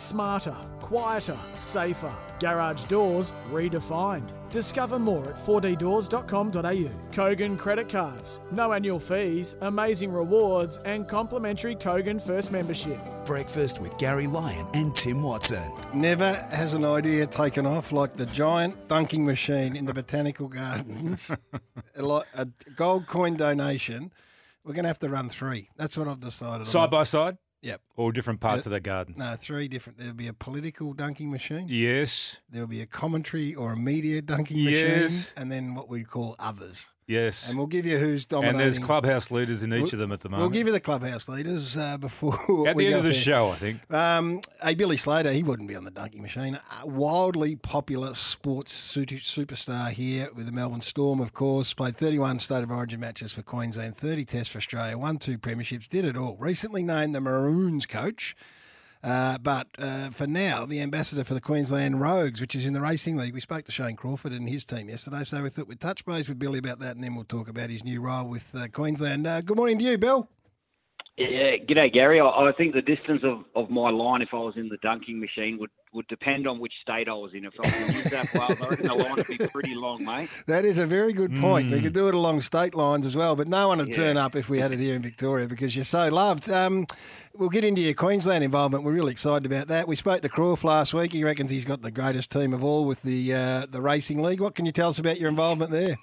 Smarter, quieter, safer. Garage doors redefined. Discover more at 4ddoors.com.au. Kogan credit cards. No annual fees, amazing rewards and complimentary Kogan First membership. Breakfast with Gary Lyon and Tim Watson. Never has an idea taken off like the giant dunking machine in the Botanical Gardens. A gold coin donation. We're going to have to run 3. That's what I've decided. Side by side? Yep. Or different parts of the gardens? No, 3 different. There'll be a political dunking machine. Yes. There'll be a commentary or a media dunking machine. And then what we call others. Yes. And we'll give you who's dominating. And there's clubhouse leaders in each of them at the moment. We'll give you the clubhouse leaders before at the end of the show, I think. Hey, Billy Slater, he wouldn't be on the dunking machine. A wildly popular sports superstar here with the Melbourne Storm, of course. Played 31 State of Origin matches for Queensland, 30 tests for Australia, won 2 premierships, did it all. Recently named the Maroons coach. But for now, the ambassador for the Queensland Rogues, which is in the Racing League. We spoke to Shane Crawford and his team yesterday, so we thought we'd touch base with Billy about that, and then we'll talk about his new role with Queensland. Good morning to you, Bill. Yeah, g'day, Gary. I think the distance of my line, if I was in the dunking machine, would depend on which state I was in. If I was in New South Wales, I reckon the line would be pretty long, mate. That is a very good point. We could do it along state lines as well, but no one would turn up if we had it here in Victoria because you're so loved. We'll get into your Queensland involvement. We're really excited about that. We spoke to Crawf last week. He reckons he's got the greatest team of all with the Racing League. What can you tell us about your involvement there?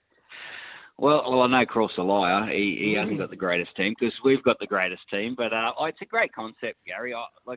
Well, I know Crawf's a liar. He hasn't got the greatest team because we've got the greatest team. But it's a great concept, Gary.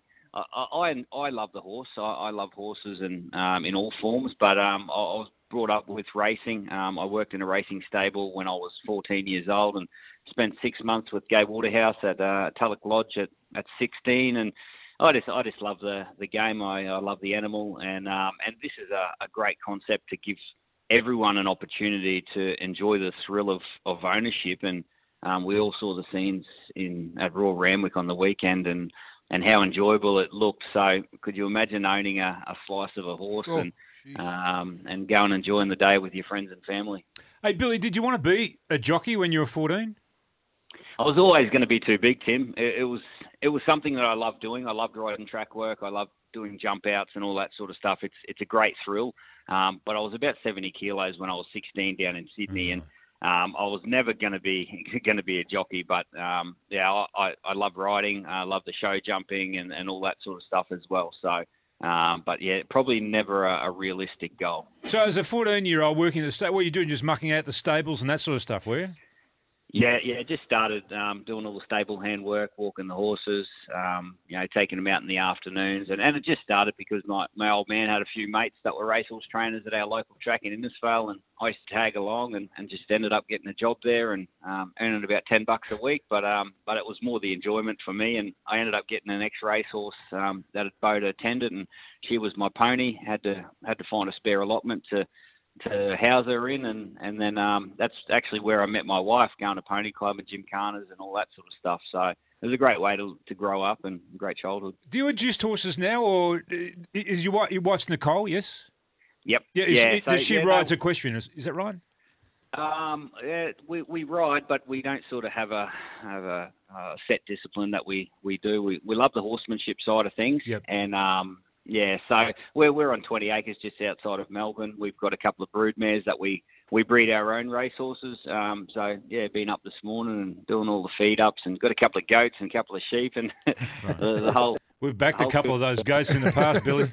I love the horse. I love horses and in all forms. But I was brought up with racing. I worked in a racing stable when I was 14 years old and spent 6 months with Gabe Waterhouse at Tulloch Lodge at 16. And I just love the game. I love the animal. And this is a great concept to give everyone an opportunity to enjoy the thrill of ownership. And we all saw the scenes at Royal Randwick on the weekend and how enjoyable it looked. So could you imagine owning a slice of a horse and go and enjoying the day with your friends and family? Hey, Billy, did you want to be a jockey when you were 14? I was always going to be too big, Tim. It was something that I loved doing. I loved riding track work. I loved doing jump outs and all that sort of stuff. It's a great thrill. But I was about 70 kilos when I was 16 down in Sydney, and I was never going to be a jockey. But I love riding. I love the show jumping and all that sort of stuff as well. So, but yeah, probably never a realistic goal. So, as a 14-year-old working at the stable, what were you doing? Just mucking out the stables and that sort of stuff, were you? Yeah, just started doing all the stable hand work, walking the horses, taking them out in the afternoons. And it just started because my old man had a few mates that were racehorse trainers at our local track in Innisfail, and I used to tag along and just ended up getting a job there and earning about $10 a week. But it was more the enjoyment for me, and I ended up getting an ex-racehorse that Bo attended, and she was my pony. Had to find a spare allotment to house her in, and then that's actually where I met my wife, going to Pony Club and gymkhanas and all that sort of stuff. So it was a great way to grow up and a great childhood. Do you adjust horses now, or is your wife's Nicole, yes? Yep. Yeah, does she ride equestrian? Is that right? We ride, but we don't sort of have a set discipline that we do. We love the horsemanship side of things. Yep. And so we're on 20 acres just outside of Melbourne. We've got a couple of brood mares that we breed our own racehorses. Been up this morning and doing all the feed ups, and got a couple of goats and a couple of sheep, and the whole. We've backed a couple of those goats in the past, Billy.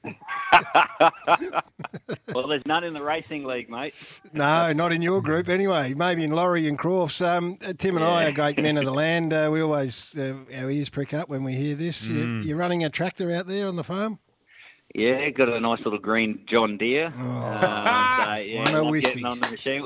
Well, there's none in the racing league, mate. No, not in your group anyway. Maybe in Laurie and Crawf's. Tim and I are great men of the land. We always, our ears prick up when we hear this. You're running a tractor out there on the farm? Yeah, got a nice little green John Deere. Getting on the machine.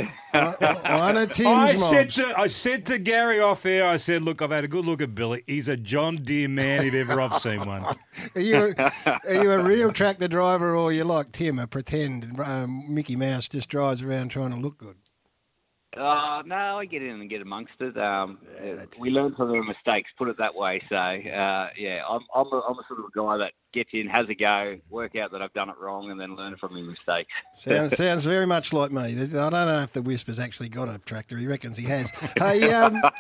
I said to Gary off air, I said, look, I've had a good look at Billy. He's a John Deere man if ever I've seen one. Are you a real tractor driver, or you like Tim, a pretend Mickey Mouse just drives around trying to look good? No, I get in and get amongst it. We learn from our mistakes, put it that way. So, I'm a sort of a guy that gets in, has a go, work out that I've done it wrong, and then learn from my mistakes. Sounds very much like me. I don't know if the Whisper's actually got a tractor. He reckons he has. Hey,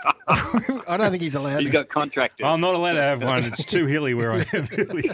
I don't think he's allowed. He's got contractors. I'm not allowed to have one. It's too hilly where I am.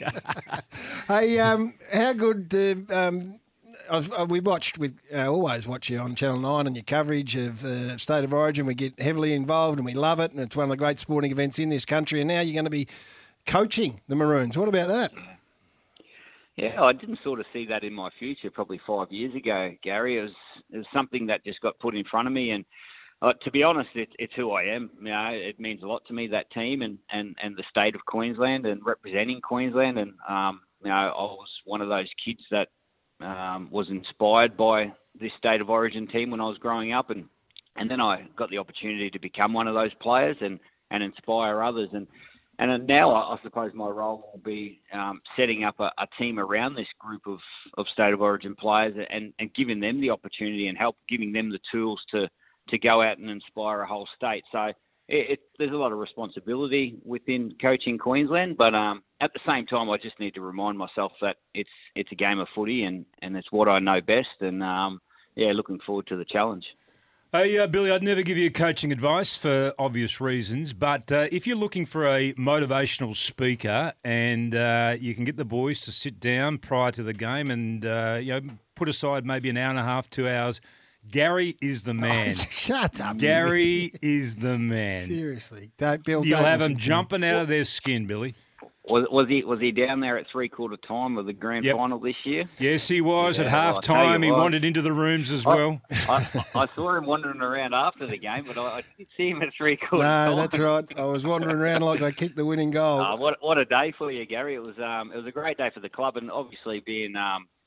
Hey, how good... we always watch you on Channel 9 and your coverage of the State of Origin. We get heavily involved and we love it, and it's one of the great sporting events in this country. And now you're going to be coaching the Maroons. What about that? Yeah, I didn't sort of see that in my future probably 5 years ago, Gary. It was something that just got put in front of me, and to be honest, it's who I am. You know, it means a lot to me, that team and the state of Queensland and representing Queensland. And I was one of those kids that was inspired by this State of Origin team when I was growing up, and then I got the opportunity to become one of those players and inspire others. And now I suppose my role will be setting up a team around this group of State of Origin players and giving them the opportunity and giving them the tools to go out and inspire a whole state. So there's a lot of responsibility within coaching Queensland, but at the same time, I just need to remind myself that it's a game of footy and it's what I know best. And looking forward to the challenge. Hey, Billy, I'd never give you coaching advice for obvious reasons, but if you're looking for a motivational speaker and you can get the boys to sit down prior to the game and put aside maybe an hour and a half, 2 hours, Gary is the man. Oh, shut up. Gary is the man. Seriously. You'll have them jumping out of their skin, Billy. Was he down there at 3/4 time of the grand final this year? Yes, he was at half time. He wandered into the rooms as well. I saw him wandering around after the game, but I didn't see him at 3/4 time. No, that's right. I was wandering around like I kicked the winning goal. What a day for you, Gary! It was a great day for the club, and obviously being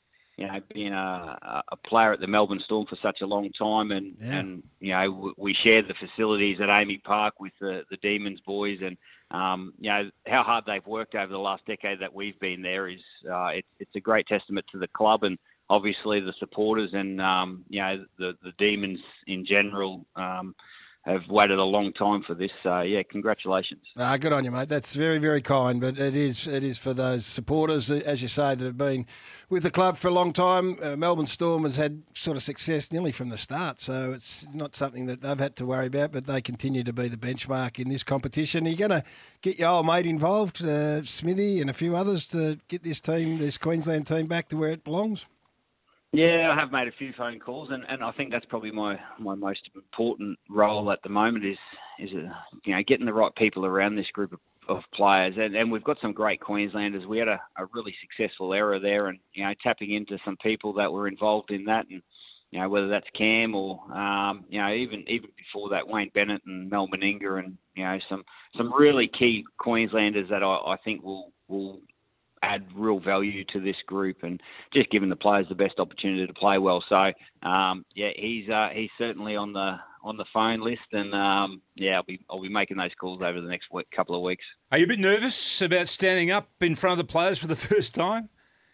a player at the Melbourne Storm for such a long time, and we shared the facilities at Amy Park with the Demons boys, and how hard they've worked over the last decade that we've been there is it's a great testament to the club and obviously the supporters and the Demons in general. Have waited a long time for this. Congratulations. Good on you, mate. That's very, very kind. But it is for those supporters, as you say, that have been with the club for a long time. Melbourne Storm has had sort of success nearly from the start, so it's not something that they've had to worry about, but they continue to be the benchmark in this competition. Are you going to get your old mate involved, Smithy, and a few others to get this Queensland team back to where it belongs? Yeah, I have made a few phone calls, and I think that's probably my most important role at the moment is getting the right people around this group of players. And we've got some great Queenslanders. We had a really successful era there, and tapping into some people that were involved in that, and whether that's Cam or even before that, Wayne Bennett and Mel Meninga, and some really key Queenslanders that I think will add real value to this group and just giving the players the best opportunity to play well. So he's certainly on the phone list, and I'll be making those calls over the next couple of weeks. Are you a bit nervous about standing up in front of the players for the first time?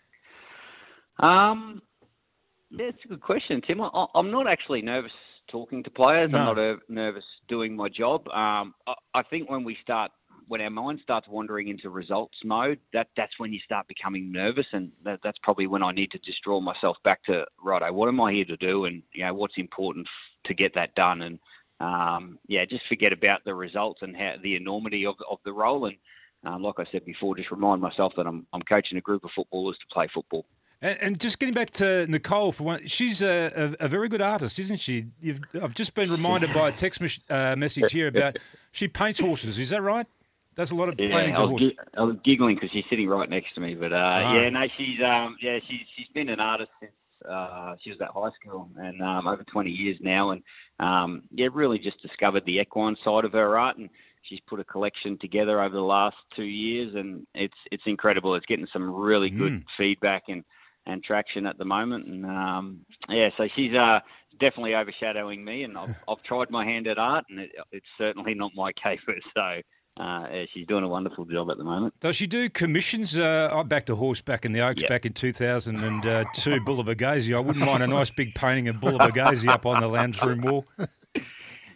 It's a good question, Tim. I'm not actually nervous talking to players. No. I'm not nervous doing my job. I think when our mind starts wandering into results mode, that's when you start becoming nervous, and that's probably when I need to just draw myself back to, righto, what am I here to do, and what's important to get that done, and just forget about the results and how the enormity of the role, and like I said before, just remind myself that I'm coaching a group of footballers to play football. And just getting back to Nicole for one, she's a very good artist, isn't she? I've just been reminded by a text message here about she paints horses. Is that right? That's a lot of paintings of horses. I was giggling because she's sitting right next to me, but she's been an artist since she was at high school, and over 20 years now, and really just discovered the equine side of her art, and she's put a collection together over the last 2 years, and it's incredible. It's getting some really good feedback and traction at the moment, and so she's definitely overshadowing me, and I've tried my hand at art, and it's certainly not my caper, so. She's doing a wonderful job at the moment. Does she do commissions? I backed a horse back in the Oaks back in 2002, Bulla Bughazi. I wouldn't mind a nice big painting of Bulla Bughazi up on the lounge room wall.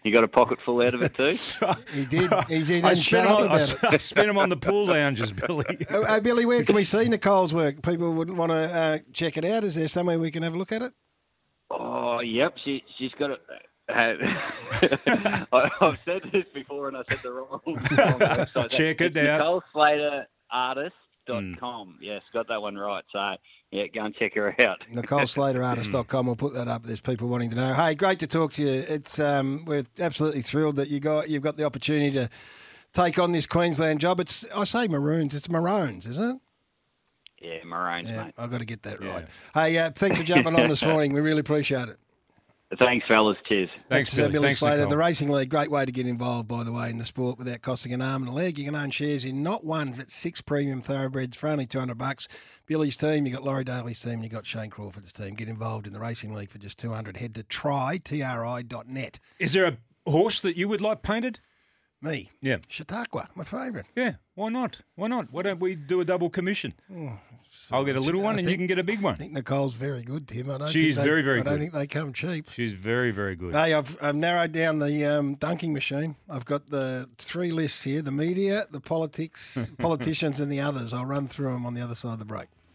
You got a pocket full out of it too? He did. He didn't I shut up about it. I spent them on the pool lounges, Billy. Billy, where can we see Nicole's work? People wouldn't want to check it out. Is there somewhere we can have a look at it? Oh, yep. She's got it. I've said this before and I said the wrong website. Check it out. NicoleSlaterArtist.com. Yes, got that one right. So, yeah, go and check her out. NicoleSlaterArtist.com. We'll put that up. There's people wanting to know. Hey, great to talk to you. It's we're absolutely thrilled that you've got the opportunity to take on this Queensland job. I say Maroons. It's Maroons, isn't it? Yeah, Maroons, mate. I've got to get that right. Hey, thanks for jumping on this morning. We really appreciate it. Thanks, fellas. Cheers. Thanks, Billy. Billy Thanks, Slater. Nicole. The Racing League, great way to get involved, by the way, in the sport without costing an arm and a leg. You can own shares in not one, but 6 premium thoroughbreds for only $200. Billy's team, you got Laurie Daly's team, you got Shane Crawford's team. Get involved in the Racing League for just $200. Head to tri.net. Is there a horse that you would like painted? Me? Yeah. Chautauqua, my favourite. Yeah, why not? Why not? Why don't we do a double commission? I'll get a little one and you can get a big I one. think Nicole's very good, Tim. She's very, very I don't good. think they come cheap. She's very, very good. Hey, I've narrowed down the dunking machine. I've got the 3 lists here: the media, the politicians, and the others. I'll run through them on the other side of the break.